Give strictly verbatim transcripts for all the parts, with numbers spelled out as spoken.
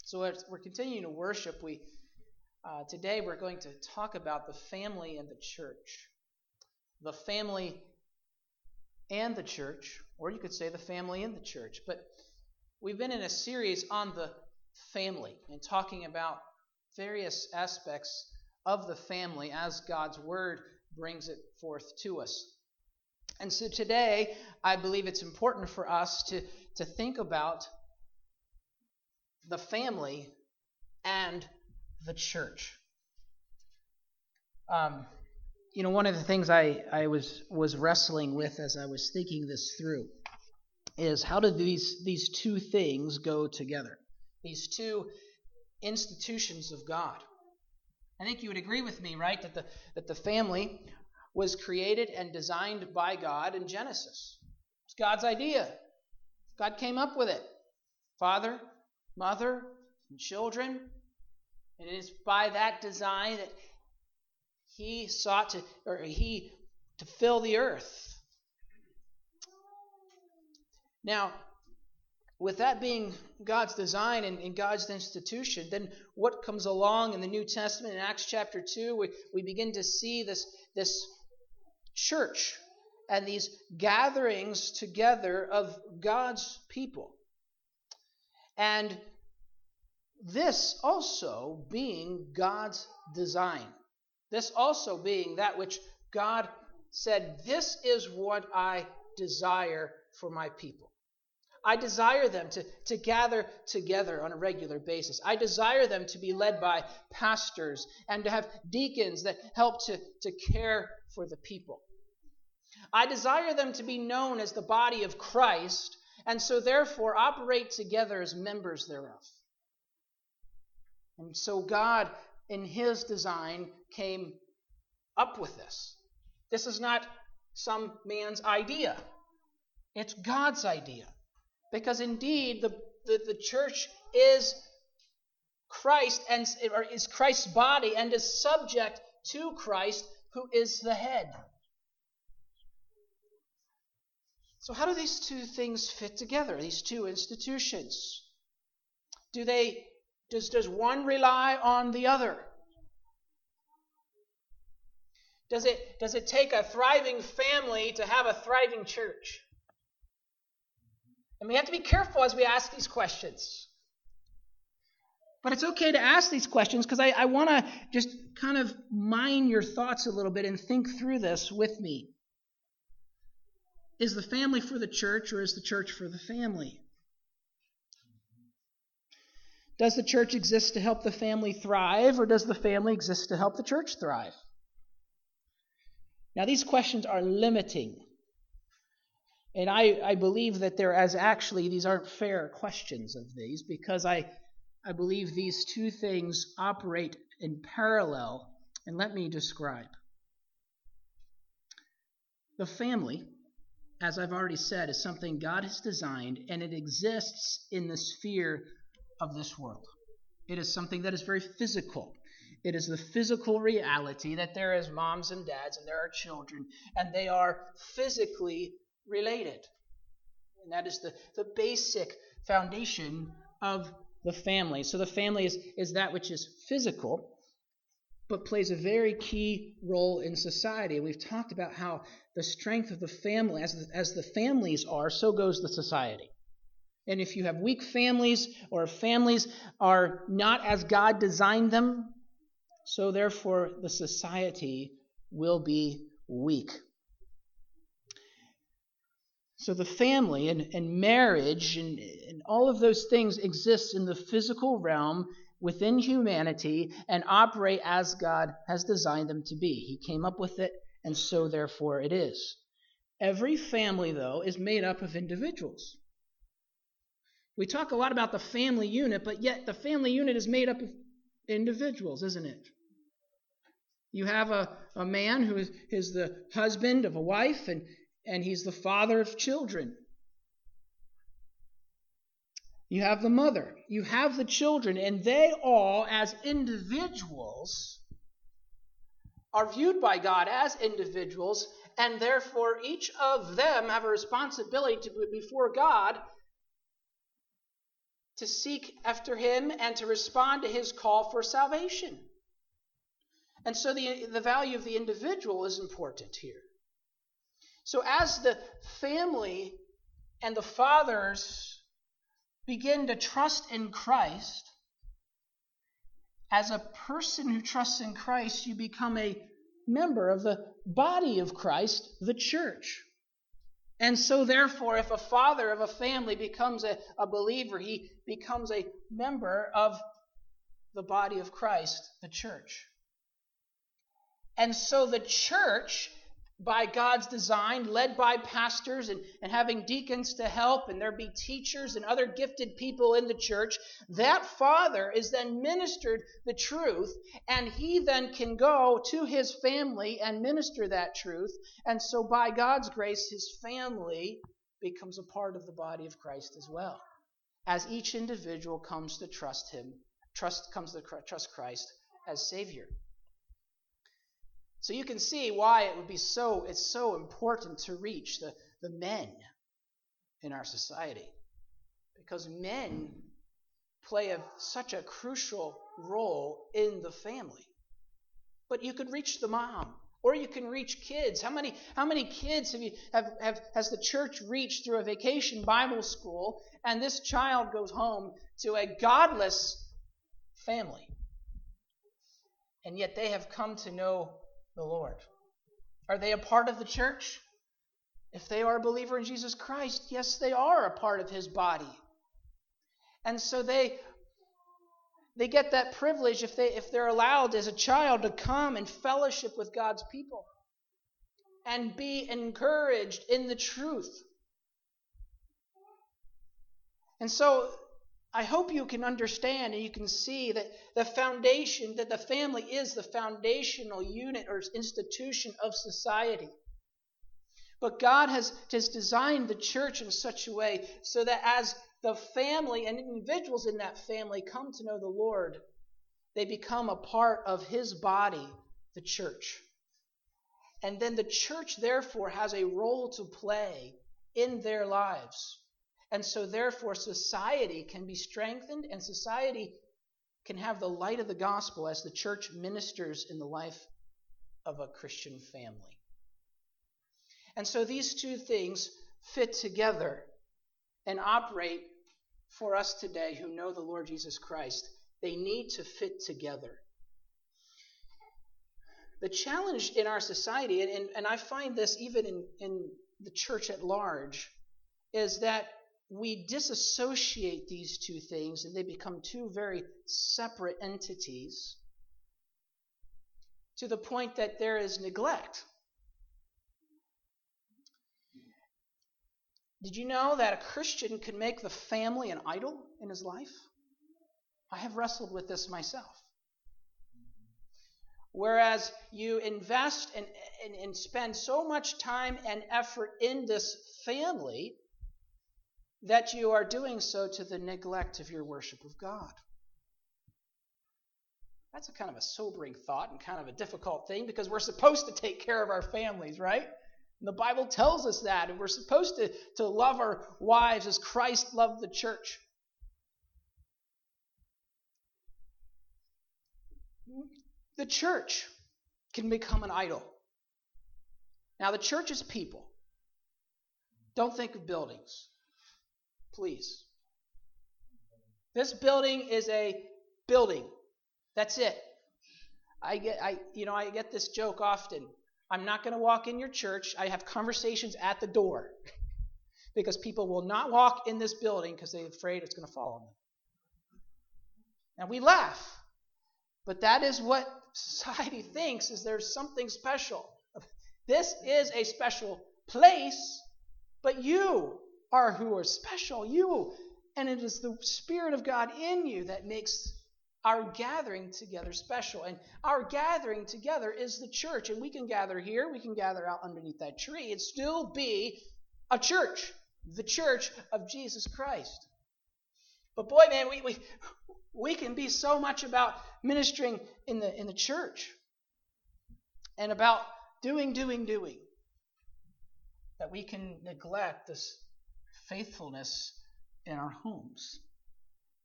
So as we're continuing to worship, we uh, today we're going to talk about the family and the church. The family and the church, or you could say the family in the church. But we've been in a series on the family and talking about various aspects of the family as God's Word brings it forth to us. And so today, I believe it's important for us to, to think about the family and the church. Um, you know, one of the things I, I was was wrestling with as I was thinking this through is how do these, these two things go together? These two institutions of God. I think you would agree with me, right, that the that the family was created and designed by God in Genesis. It's God's idea. God came up with it. Father, mother, and children. And it is by that design that He sought to, or He to fill the earth. Now, with that being God's design and, and God's institution, then what comes along in the New Testament in Acts chapter two, we, we begin to see this, this church and these gatherings together of God's people. And this also being God's design. This also being that which God said, this is what I desire for my people. I desire them to, to gather together on a regular basis. I desire them to be led by pastors and to have deacons that help to, to care for the people. I desire them to be known as the body of Christ, and so therefore operate together as members thereof. And so God, in His design, came up with this. This is not some man's idea. It's God's idea. Because indeed, the, the, the church is Christ, and or is Christ's body, and is subject to Christ, who is the head. So how do these two things fit together, these two institutions? Do they, does, does one rely on the other? Does it, does it take a thriving family to have a thriving church? And we have to be careful as we ask these questions. But it's okay to ask these questions because I, I want to just kind of mine your thoughts a little bit and think through this with me. Is the family for the church, or is the church for the family? Does the church exist to help the family thrive, or does the family exist to help the church thrive? Now, these questions are limiting. And I, I believe that there as actually, these aren't fair questions of these, because I, I believe these two things operate in parallel. And let me describe. The family, as I've already said, is something God has designed, and it exists in the sphere of this world. It is something that is very physical. It is the physical reality that there is moms and dads, and there are children, and they are physically related. And that is the, the basic foundation of the family. So the family is, is that which is physical, but plays a very key role in society. We've talked about how the strength of the family, as the, as the families are, so goes the society. And if you have weak families, or families are not as God designed them, so therefore the society will be weak. So the family and, and marriage and, and all of those things exist in the physical realm within humanity and operate as God has designed them to be. He came up with it, and so therefore it is. Every family, though, is made up of individuals. We talk a lot about the family unit, but yet the family unit is made up of individuals, isn't it? You have a, a man who is, is the husband of a wife, and, and he's the father of children. You have the mother. You have the children, and they all, as individuals, are viewed by God as individuals, and therefore each of them have a responsibility to be before God to seek after him and to respond to his call for salvation. And so the, the value of the individual is important here. So as the family and the fathers begin to trust in Christ, as a person who trusts in Christ, you become a member of the body of Christ, the church. And so therefore, if a father of a family becomes a, a believer, he becomes a member of the body of Christ, the church. And so the church, by God's design, led by pastors and, and having deacons to help, and there be teachers and other gifted people in the church, that father is then ministered the truth, and he then can go to his family and minister that truth. And so by God's grace, his family becomes a part of the body of Christ as well, as each individual comes to trust him, trust comes to trust Christ as Savior. So you can see why it would be so, it's so important to reach the, the men in our society. Because men play a, such a crucial role in the family. But you could reach the mom, or you can reach kids. How many, how many kids have you have, have has the church reached through a vacation Bible school, and this child goes home to a godless family? And yet they have come to know the Lord. Are they a part of the church? If they are a believer in Jesus Christ, yes, they are a part of his body. And so they they get that privilege if they if they're allowed as a child to come and fellowship with God's people and be encouraged in the truth. And so I hope you can understand and you can see that the foundation, that the family is the foundational unit or institution of society. But God has, has designed the church in such a way so that as the family and individuals in that family come to know the Lord, they become a part of his body, the church. And then the church, therefore, has a role to play in their lives. And so, therefore, society can be strengthened and society can have the light of the gospel as the church ministers in the life of a Christian family. And so these two things fit together and operate for us today who know the Lord Jesus Christ. They need to fit together. The challenge in our society, and, and, and I find this even in, in the church at large, is that we disassociate these two things and they become two very separate entities to the point that there is neglect. Did you know that a Christian can make the family an idol in his life? I have wrestled with this myself. Whereas you invest and, and, and spend so much time and effort in this family that you are doing so to the neglect of your worship of God. That's a kind of a sobering thought and kind of a difficult thing because we're supposed to take care of our families, right? And the Bible tells us that, and we're supposed to, to love our wives as Christ loved the church. The church can become an idol. Now, the church is people. Don't think of buildings. Please. This building is a building. That's it. I get I you know I get this joke often. I'm not going to walk in your church. I have conversations at the door because people will not walk in this building because they're afraid it's going to fall on them. And we laugh. But that is what society thinks, is there's something special. This is a special place, but you are who are special. You. And it is the Spirit of God in you that makes our gathering together special. And our gathering together is the church. And we can gather here. We can gather out underneath that tree and still be a church. The church of Jesus Christ. But boy, man, we we, we can be so much about ministering in the in the church. And about doing, doing, doing. That we can neglect this faithfulness in our homes.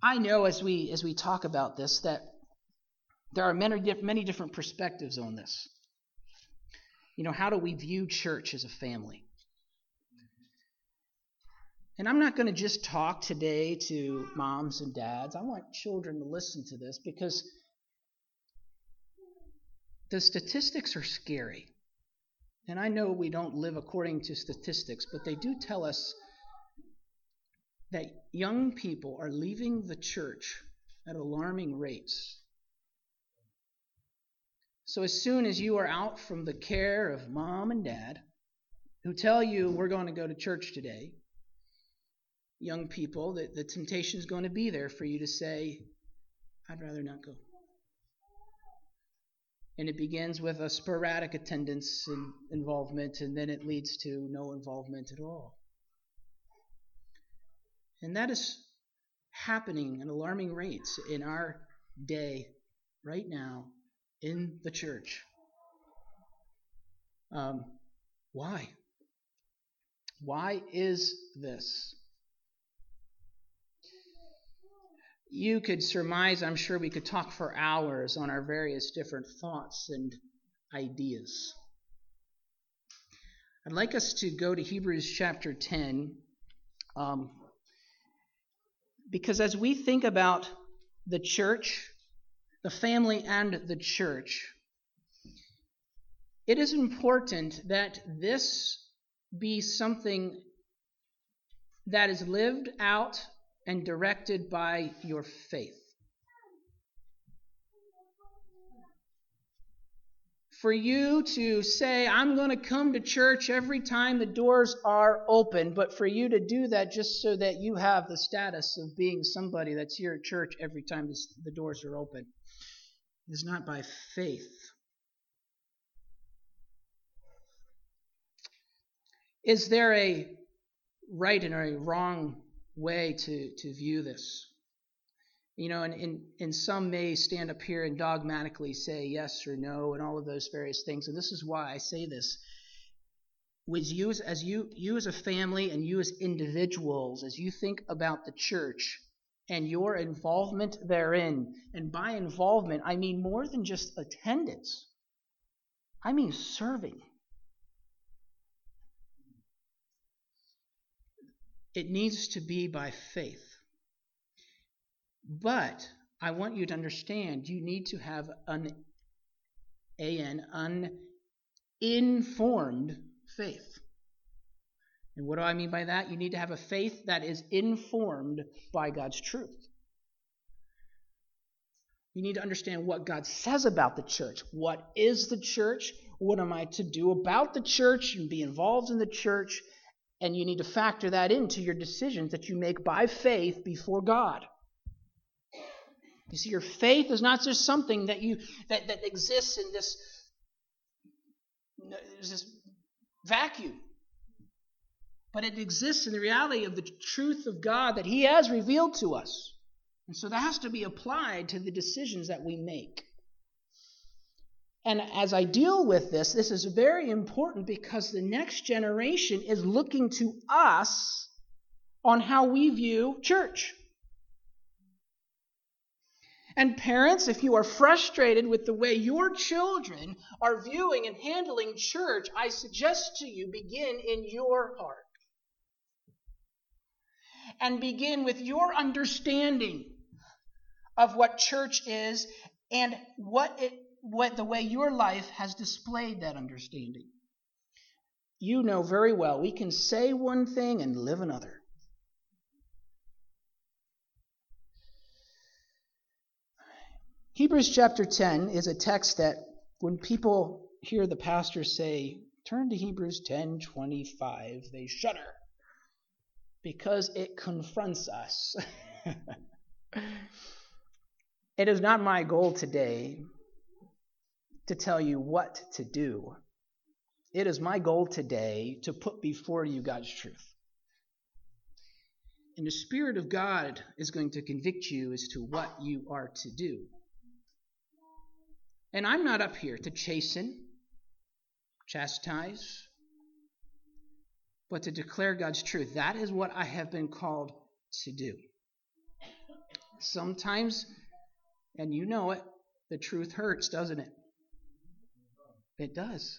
I know as we as we talk about this that there are many many different perspectives on this. You know, how do we view church as a family? And I'm not going to just talk today to moms and dads. I want children to listen to this because the statistics are scary. And I know we don't live according to statistics, but they do tell us that young people are leaving the church at alarming rates. So as soon as you are out from the care of mom and dad, who tell you we're going to go to church today, young people, the, the temptation is going to be there for you to say, I'd rather not go. And it begins with a sporadic attendance and involvement, and then it leads to no involvement at all. And that is happening at alarming rates in our day right now in the church. Um, why? Why is this? You could surmise, I'm sure we could talk for hours on our various different thoughts and ideas. I'd like us to go to Hebrews chapter ten, um, because as we think about the church, the family and the church, it is important that this be something that is lived out and directed by your faith. For you to say, I'm going to come to church every time the doors are open, but for you to do that just so that you have the status of being somebody that's here at church every time the doors are open, is not by faith. Is there a right and a wrong way to, to view this? You know, and, and, and some may stand up here and dogmatically say yes or no and all of those various things. And this is why I say this. With you as, as you you as a family and you as individuals, as you think about the church and your involvement therein, and by involvement I mean more than just attendance. I mean serving. It needs to be by faith. But I want you to understand you need to have an an uninformed faith. And what do I mean by that? You need to have a faith that is informed by God's truth. You need to understand what God says about the church. What is the church? What am I to do about the church and be involved in the church? And you need to factor that into your decisions that you make by faith before God. You see, your faith is not just something that you that, that exists in this, this vacuum. But it exists in the reality of the truth of God that He has revealed to us. And so that has to be applied to the decisions that we make. And as I deal with this, this is very important because the next generation is looking to us on how we view church. And parents, if you are frustrated with the way your children are viewing and handling church, I suggest to you begin in your heart. And begin with your understanding of what church is and what it what the way your life has displayed that understanding. You know very well we can say one thing and live another. Hebrews chapter ten is a text that when people hear the pastor say, turn to Hebrews ten twenty-five, they shudder because it confronts us. It is not my goal today to tell you what to do. It is my goal today to put before you God's truth. And the Spirit of God is going to convict you as to what you are to do. And I'm not up here to chasten, chastise, but to declare God's truth. That is what I have been called to do. Sometimes, and you know it, the truth hurts, doesn't it? It does.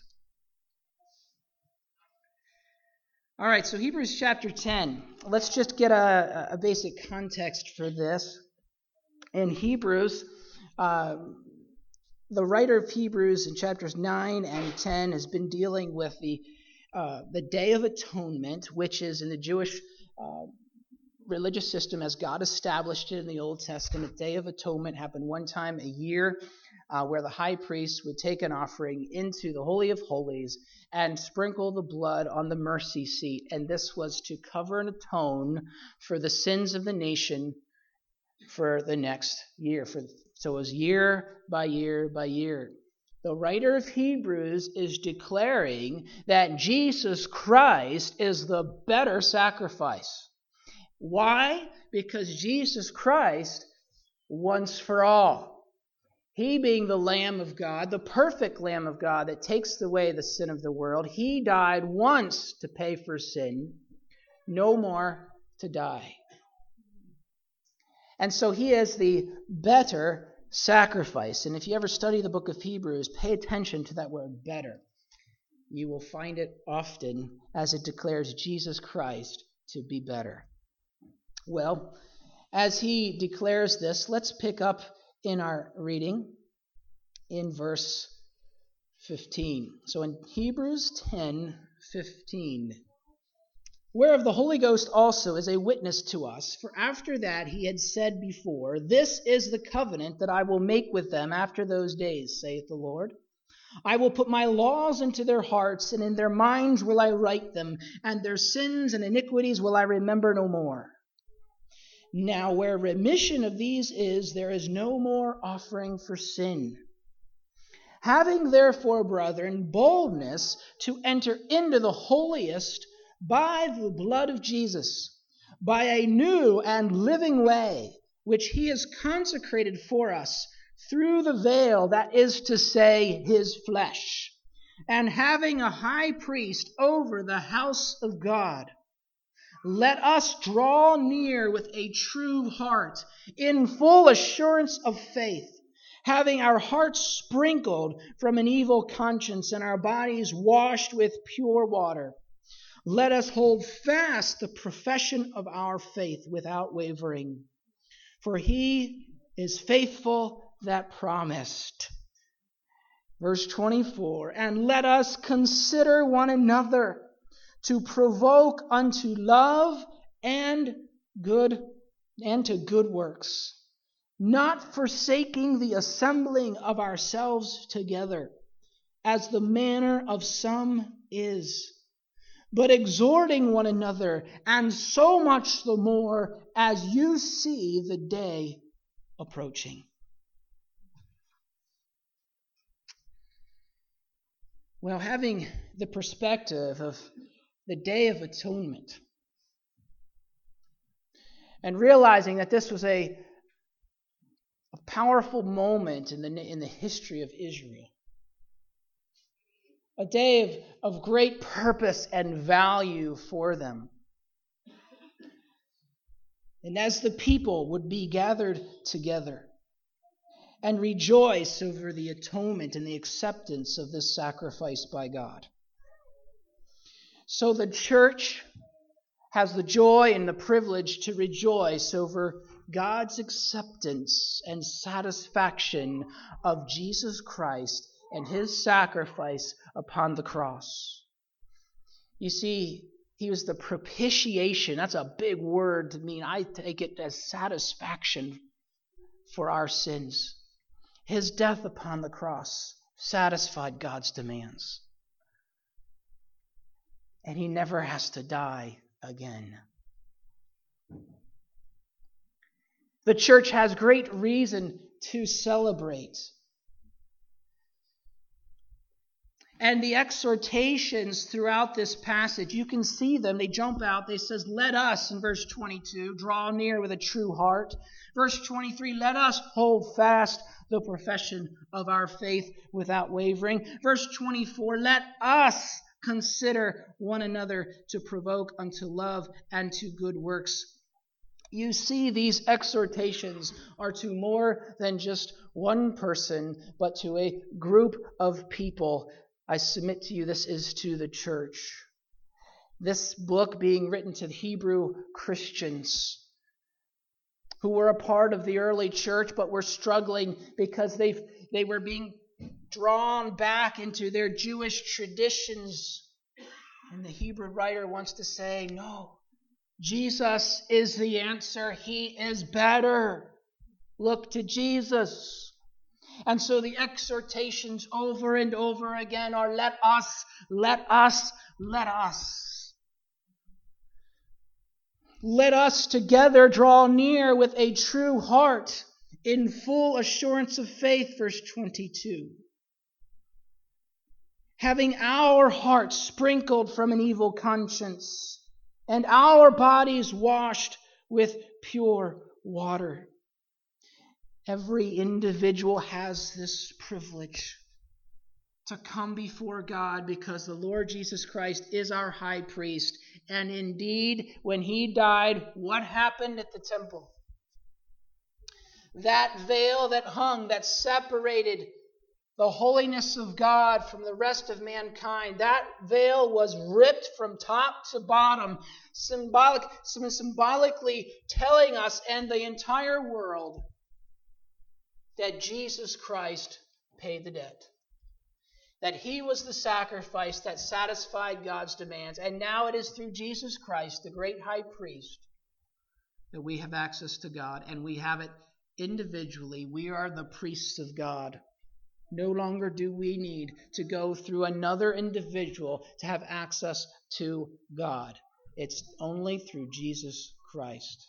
All right, so Hebrews chapter ten. Let's just get a, a basic context for this. In Hebrews, uh, the writer of Hebrews in chapters nine and ten has been dealing with the uh, the Day of Atonement, which is in the Jewish uh, religious system as God established it in the Old Testament. Day of Atonement happened one time a year, uh, where the high priest would take an offering into the Holy of Holies and sprinkle the blood on the mercy seat. And this was to cover and atone for the sins of the nation for the next year. For, so it was year by year by year. The writer of Hebrews is declaring that Jesus Christ is the better sacrifice. Why? Because Jesus Christ, once for all, He being the Lamb of God, the perfect Lamb of God that takes away the sin of the world, He died once to pay for sin, no more to die. And so He is the better sacrifice. And if you ever study the book of Hebrews, pay attention to that word better. You will find it often as it declares Jesus Christ to be better. Well, as he declares this, let's pick up in our reading in verse fifteen. So in Hebrews ten fifteen, whereof the Holy Ghost also is a witness to us, for after that he had said before, This is the covenant that I will make with them after those days, saith the Lord. I will put my laws into their hearts, and in their minds will I write them, and their sins and iniquities will I remember no more. Now where remission of these is, there is no more offering for sin. Having therefore, brethren, boldness to enter into the holiest by the blood of Jesus, by a new and living way, which he has consecrated for us through the veil, that is to say, his flesh, and having a high priest over the house of God, let us draw near with a true heart, in full assurance of faith, having our hearts sprinkled from an evil conscience and our bodies washed with pure water. Let us hold fast the profession of our faith without wavering. For he is faithful that promised. Verse twenty-four, and let us consider one another to provoke unto love and good and to good works, not forsaking the assembling of ourselves together, as the manner of some is, but exhorting one another, and so much the more as you see the day approaching. Well, having the perspective of the Day of Atonement, and realizing that this was a, a powerful moment in the, in the history of Israel, a day of, of great purpose and value for them. And as the people would be gathered together and rejoice over the atonement and the acceptance of this sacrifice by God. So the church has the joy and the privilege to rejoice over God's acceptance and satisfaction of Jesus Christ and his sacrifice upon the cross. You see, he was the propitiation. That's a big word to mean. I take it as satisfaction for our sins. His death upon the cross satisfied God's demands. And he never has to die again. The church has great reason to celebrate. And the exhortations throughout this passage, you can see them. They jump out. They says, let us, in verse twenty-two, draw near with a true heart. Verse twenty-three, let us hold fast the profession of our faith without wavering. Verse twenty-four, let us consider one another to provoke unto love and to good works. you see, these exhortations are to more than just one person, but to a group of people. I submit to you, this is to the church. This book being written to the Hebrew Christians who were a part of the early church, but were struggling because they they were being drawn back into their Jewish traditions. And the Hebrew writer wants to say, no, Jesus is the answer. He is better. Look to Jesus. And so the exhortations over and over again are let us, let us, let us. Let us together draw near with a true heart in full assurance of faith, verse twenty-two. Having our hearts sprinkled from an evil conscience and our bodies washed with pure water. Every individual has this privilege to come before God because the Lord Jesus Christ is our high priest. And indeed, when he died, what happened at the temple? That veil that hung, that separated the holiness of God from the rest of mankind, that veil was ripped from top to bottom, symbolic, symbolically telling us and the entire world that Jesus Christ paid the debt. That he was the sacrifice that satisfied God's demands. And now it is through Jesus Christ, the great high priest, that we have access to God. And we have it individually. We are the priests of God. No longer do we need to go through another individual to have access to God. It's only through Jesus Christ.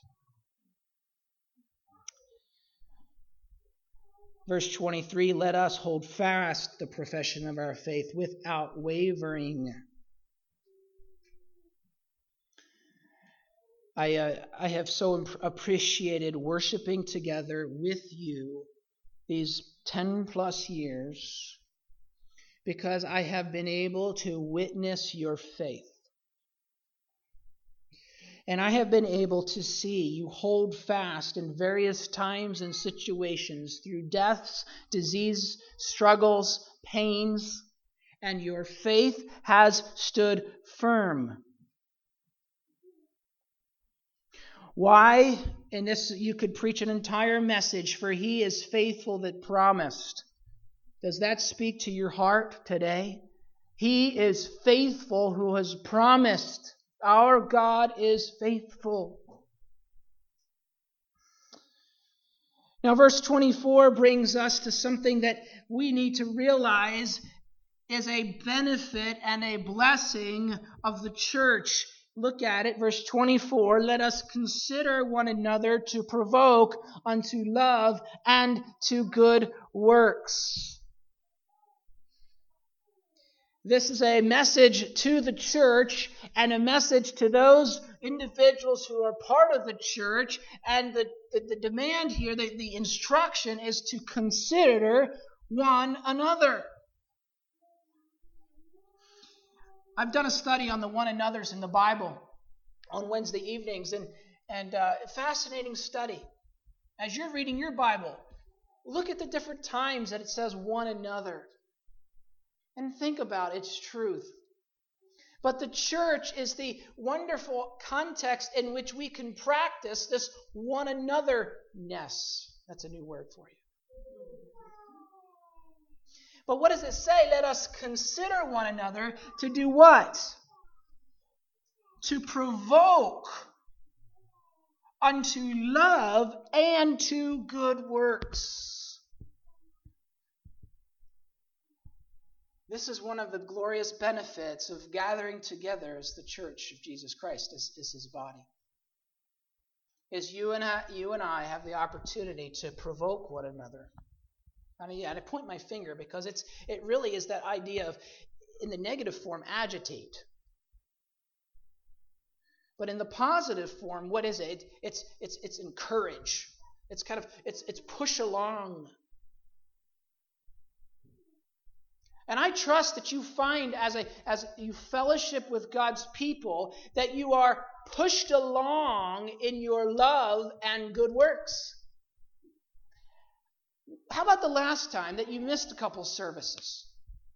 Verse twenty-three, let us hold fast the profession of our faith without wavering. I, uh, I have so imp- appreciated worshiping together with you these ten plus years because I have been able to witness your faith. And I have been able to see you hold fast in various times and situations through deaths, disease, struggles, pains, and your faith has stood firm. Why? And this, you could preach an entire message, for he is faithful that promised. Does that speak to your heart today? He is faithful who has promised. Our God is faithful. Now, verse twenty-four brings us to something that we need to realize is a benefit and a blessing of the church. Look at it, verse twenty-four. Let us consider one another to provoke unto love and to good works. This is a message to the church and a message to those individuals who are part of the church. And the, the, the demand here, the, the instruction is to consider one another. I've done a study on the one another's in the Bible on Wednesday evenings, and, and uh, fascinating study. As you're reading your Bible, look at the different times that it says one another. And think about its truth. But the church is the wonderful context in which we can practice this one another-ness. That's a new word for you. But what does it say? Let us consider one another to do what? To provoke unto love and to good works. This is one of the glorious benefits of gathering together as the church of Jesus Christ, as, as his body. Is you and I, you and I have the opportunity to provoke one another. I mean, yeah, and I point my finger because it's it really is that idea of, in the negative form, agitate. But in the positive form, what is it? It's it's it's encourage. It's kind of it's it's push along. And I trust that you find as a as you fellowship with God's people that you are pushed along in your love and good works. How about the last time that you missed a couple services?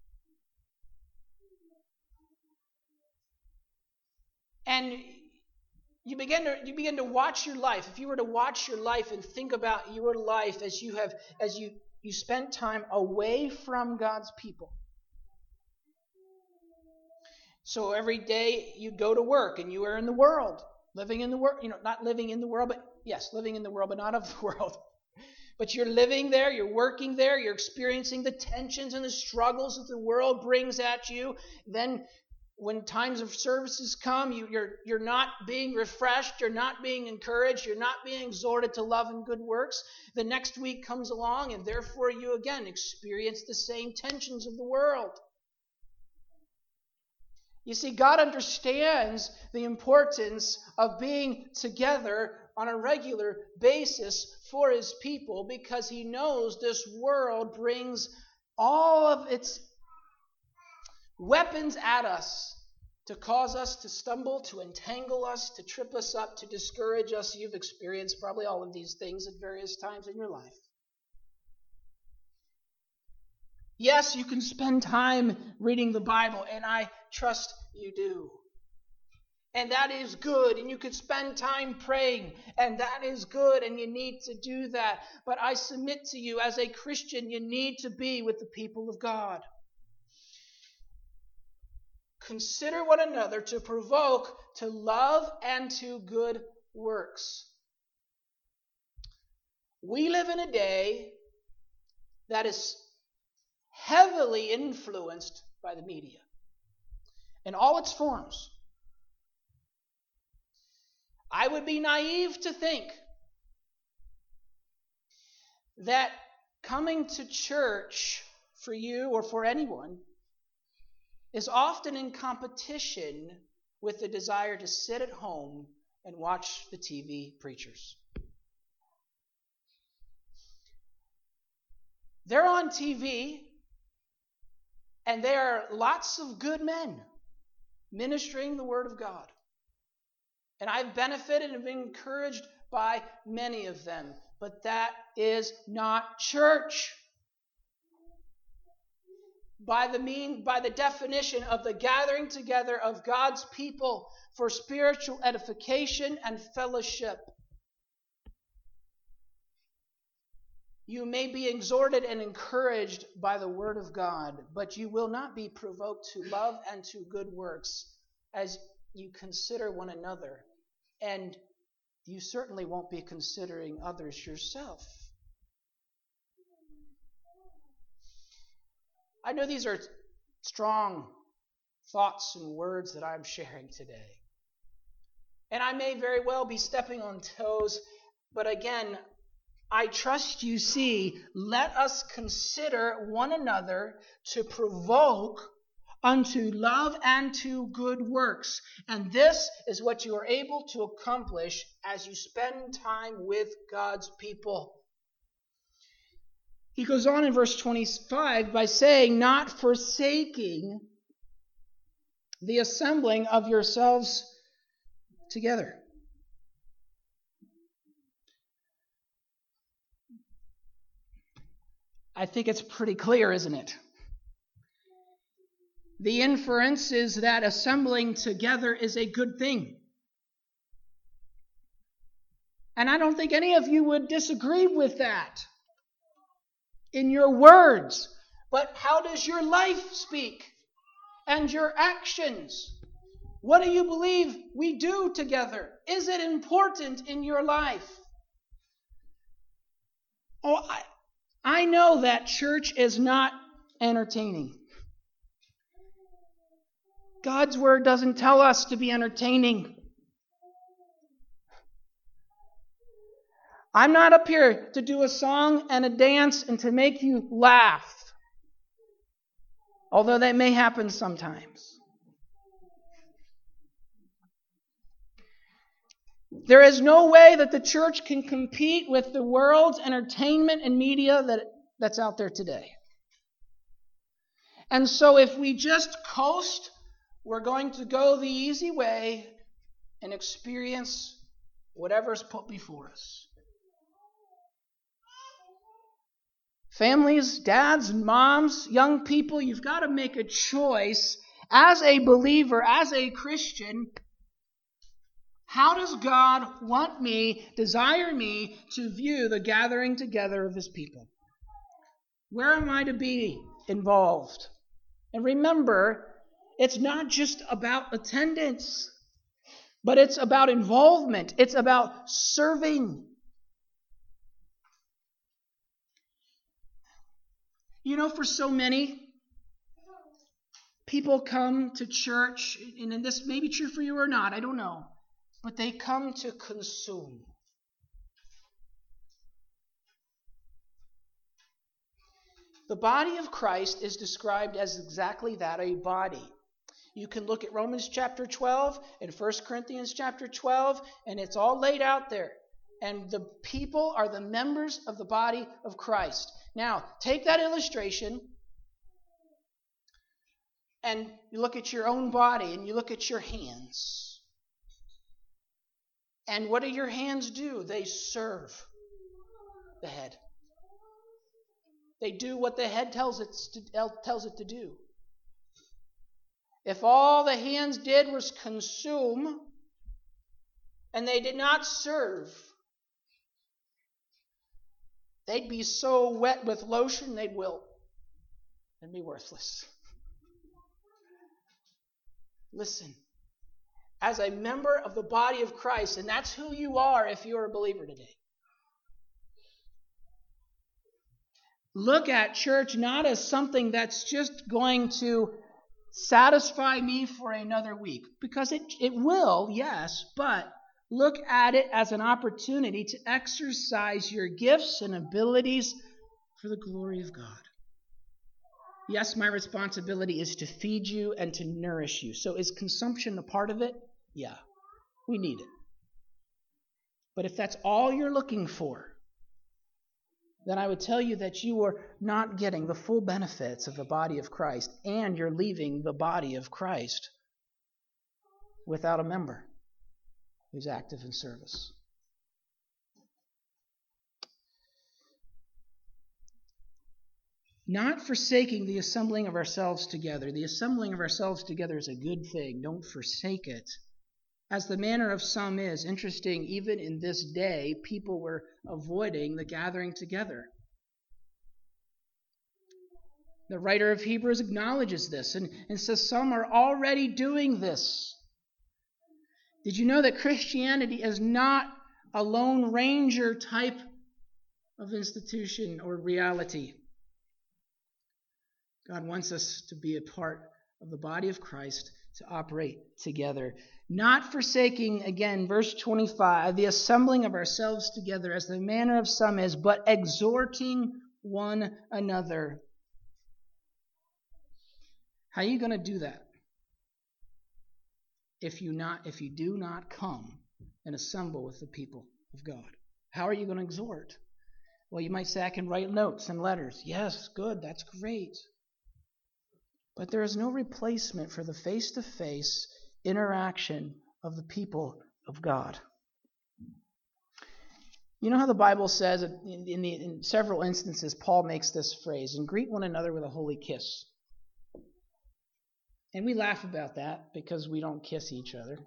And you begin to you begin to watch your life. If you were to watch your life and think about your life as you have as you, you spent time away from God's people. So every day you'd go to work and you were in the world, living in the world, you know, not living in the world, but yes, living in the world, but not of the world. But you're living there, you're working there, you're experiencing the tensions and the struggles that the world brings at you. Then when times of services come, you, you're, you're not being refreshed, you're not being encouraged, you're not being exhorted to love and good works. The next week comes along, and therefore you again experience the same tensions of the world. You see, God understands the importance of being together on a regular basis for His people because He knows this world brings all of its weapons at us to cause us to stumble, to entangle us, to trip us up, to discourage us. You've experienced probably all of these things at various times in your life. Yes, you can spend time reading the Bible, and I trust you do. And that is good, and you can spend time praying, and that is good, and you need to do that. But I submit to you, as a Christian, you need to be with the people of God. Consider one another to provoke to love and to good works. We live in a day that is heavily influenced by the media in all its forms. I would be naive to think that coming to church for you or for anyone is often in competition with the desire to sit at home and watch the T V preachers. They're on T V, and there are lots of good men ministering the Word of God. And I've benefited and been encouraged by many of them. But that is not church. By the mean, by the definition of the gathering together of God's people for spiritual edification and fellowship. You may be exhorted and encouraged by the Word of God, but you will not be provoked to love and to good works as you consider one another. And you certainly won't be considering others yourself. I know these are strong thoughts and words that I'm sharing today. And I may very well be stepping on toes, but again, I trust you see, let us consider one another to provoke unto love and to good works. And this is what you are able to accomplish as you spend time with God's people. He goes on in verse twenty-five by saying, not forsaking the assembling of yourselves together. I think it's pretty clear, isn't it? The inference is that assembling together is a good thing. And I don't think any of you would disagree with that in your words. But how does your life speak? And your actions? What do you believe we do together? Is it important in your life? Oh, I, I know that church is not entertaining. God's Word doesn't tell us to be entertaining. I'm not up here to do a song and a dance and to make you laugh. Although that may happen sometimes. There is no way that the church can compete with the world's entertainment and media that, that's out there today. And so if we just coast, we're going to go the easy way and experience whatever is put before us. Families, dads, moms, young people, you've got to make a choice as a believer, as a Christian. How does God want me, desire me to view the gathering together of His people? Where am I to be involved? And remember, it's not just about attendance, but it's about involvement. It's about serving. You know, for so many, people come to church, and this may be true for you or not, I don't know, but they come to consume. The body of Christ is described as exactly that, a body. You can look at Romans chapter twelve and First Corinthians chapter twelve, and it's all laid out there. And the people are the members of the body of Christ. Now, take that illustration and you look at your own body and you look at your hands. And what do your hands do? They serve the head. They do what the head tells it to, tells it to do. If all the hands did was consume and they did not serve, they'd be so wet with lotion they'd wilt and be worthless. Listen, as a member of the body of Christ, and that's who you are if you're a believer today, look at church not as something that's just going to satisfy me for another week, because it, it will, yes, but look at it as an opportunity to exercise your gifts and abilities for the glory of God. Yes, my responsibility is to feed you and to nourish you. So is consumption a part of it? Yeah, we need it. But if that's all you're looking for, then I would tell you that you are not getting the full benefits of the body of Christ, and you're leaving the body of Christ without a member who's active in service. Not forsaking the assembling of ourselves together. The assembling of ourselves together is a good thing. Don't forsake it. As the manner of some is. Interesting, even in this day, people were avoiding the gathering together. The writer of Hebrews acknowledges this and, and says some are already doing this. Did you know that Christianity is not a Lone Ranger type of institution or reality? God wants us to be a part of the body of Christ, to operate together. Not forsaking, again, verse twenty-five, the assembling of ourselves together as the manner of some is, but exhorting one another. How are you going to do that if you not if you do not come and assemble with the people of God? How are you going to exhort? Well, you might say, I can write notes and letters. Yes, good, that's great. But there is no replacement for the face-to-face interaction of the people of God. You know how the Bible says, in, in, the, in several instances, Paul makes this phrase, and greet one another with a holy kiss. And we laugh about that because we don't kiss each other.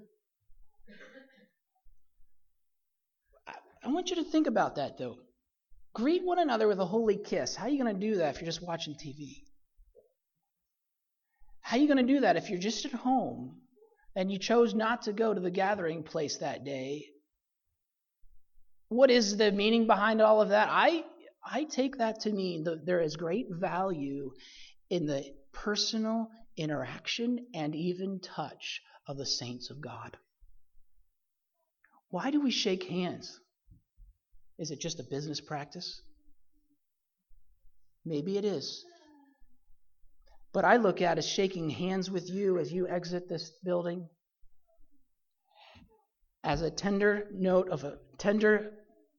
I, I want you to think about that, though. Greet one another with a holy kiss. How are you going to do that if you're just watching T V? How are you going to do that if you're just at home and you chose not to go to the gathering place that day? What is the meaning behind all of that? I I take that to mean that there is great value in the personal interaction and even touch of the saints of God. Why do we shake hands? Is it just a business practice? Maybe it is. But I look at as shaking hands with you as you exit this building as a tender note of a tender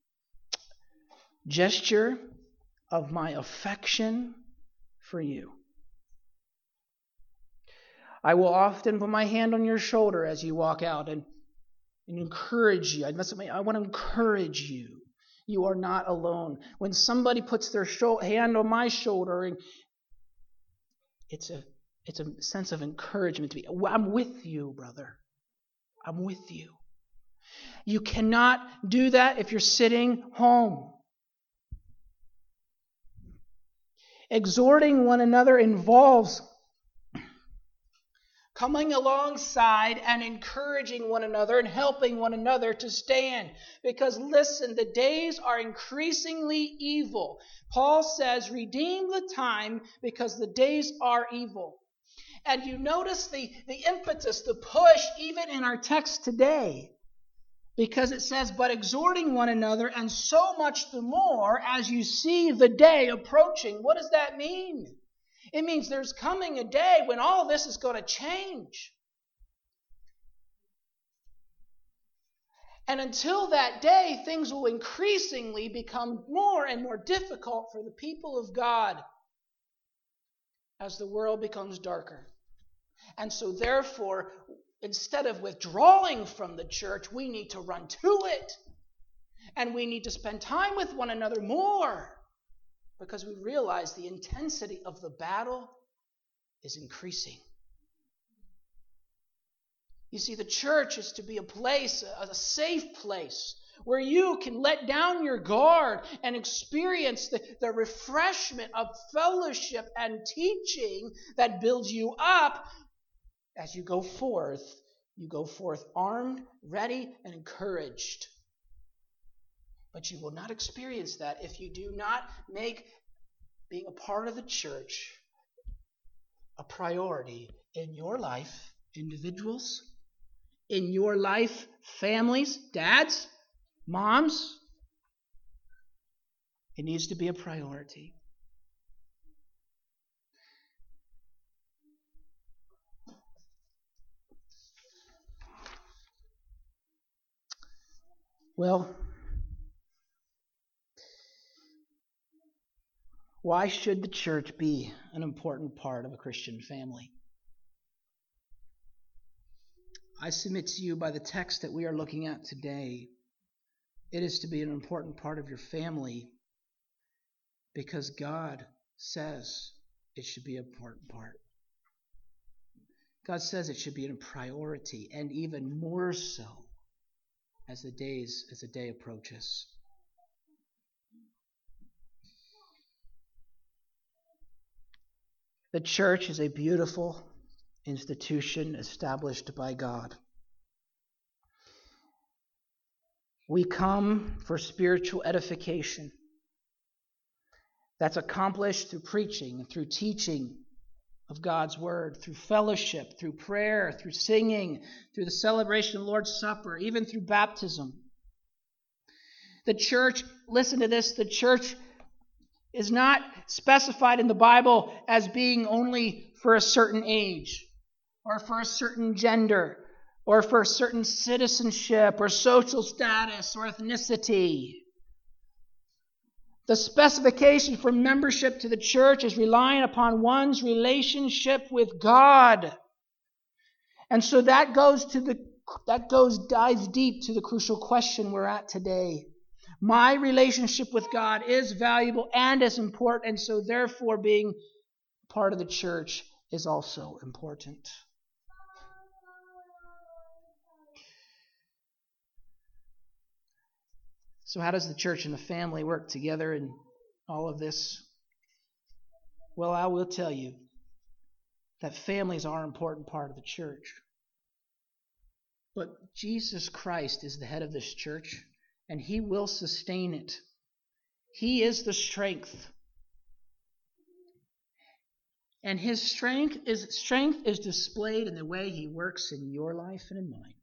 gesture of my affection for you. I will often put my hand on your shoulder as you walk out, and and encourage you. I, must admit, I want to encourage you. You are not alone. When somebody puts their sho- hand on my shoulder, and it's a it's a sense of encouragement to me. I'm with you, brother. I'm with you. You cannot do that if you're sitting home. Exhorting one another involves coming alongside and encouraging one another and helping one another to stand. Because listen, the days are increasingly evil. Paul says, redeem the time because the days are evil. And you notice the, the impetus, the push, even in our text today. Because it says, but exhorting one another, and so much the more as you see the day approaching. What does that mean? It means there's coming a day when all this is going to change. And until that day, things will increasingly become more and more difficult for the people of God as the world becomes darker. And so therefore, instead of withdrawing from the church, we need to run to it. And we need to spend time with one another more. Because we realize the intensity of the battle is increasing. You see, the church is to be a place, a safe place, where you can let down your guard and experience the, the refreshment of fellowship and teaching that builds you up as you go forth. You go forth armed, ready, and encouraged. But you will not experience that if you do not make being a part of the church a priority in your life, individuals, in your life, families, dads, moms. It needs to be a priority. Well, why should the church be an important part of a Christian family? I submit to you by the text that we are looking at today, it is to be an important part of your family because God says it should be an important part. God says it should be a priority, and even more so as the days as the day approaches. The church is a beautiful institution established by God. We come for spiritual edification. That's accomplished through preaching and through teaching of God's Word, through fellowship, through prayer, through singing, through the celebration of the Lord's Supper, even through baptism. The church, listen to this, the church is not specified in the Bible as being only for a certain age or for a certain gender or for a certain citizenship or social status or ethnicity. The specification for membership to the church is relying upon one's relationship with God. And so that goes to the that goes dives deep to the crucial question we're at today. My relationship with God is valuable and is important, and so therefore being part of the church is also important. So how does the church and the family work together in all of this? Well, I will tell you that families are an important part of the church. But Jesus Christ is the head of this church, and He will sustain it. He is the strength. And His strength is, strength is displayed in the way He works in your life and in mine.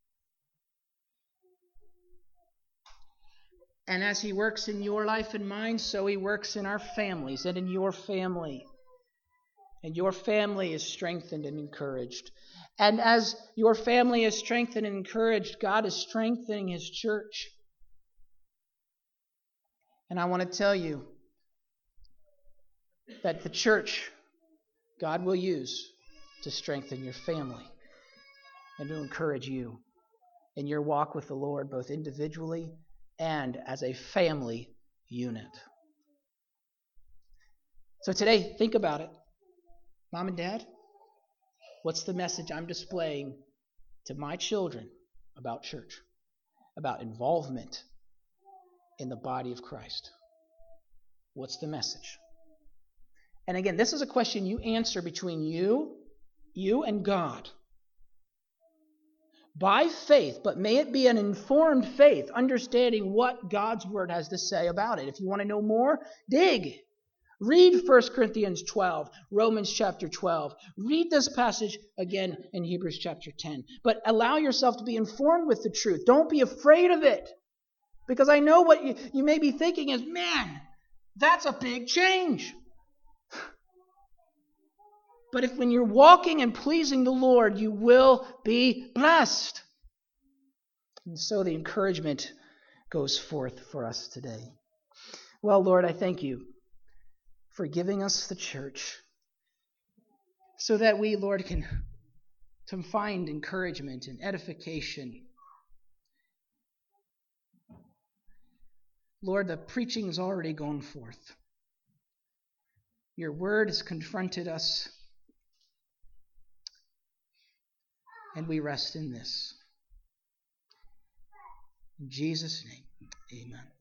And as He works in your life and mine, so He works in our families and in your family. And your family is strengthened and encouraged. And as your family is strengthened and encouraged, God is strengthening His church. And I want to tell you that the church, God will use to strengthen your family and to encourage you. in your walk with the Lord, both individually and as a family unit. So today, think about it. Mom and Dad, what's the message I'm displaying to my children about church, about involvement in the body of Christ? What's the message? And again, this is a question you answer between you, you and God. By faith, but may it be an informed faith, understanding what God's Word has to say about it. If you want to know more, dig. Read First Corinthians twelve, Romans chapter twelve. Read this passage again in Hebrews chapter ten. But allow yourself to be informed with the truth. Don't be afraid of it. Because I know what you, you may be thinking is, man, that's a big change. But if when you're walking and pleasing the Lord, you will be blessed. And so the encouragement goes forth for us today. Well, Lord, I thank you for giving us the church so that we, Lord, can to find encouragement and edification. Lord, the preaching has already gone forth. Your word has confronted us, and we rest in this. In Jesus' name, amen.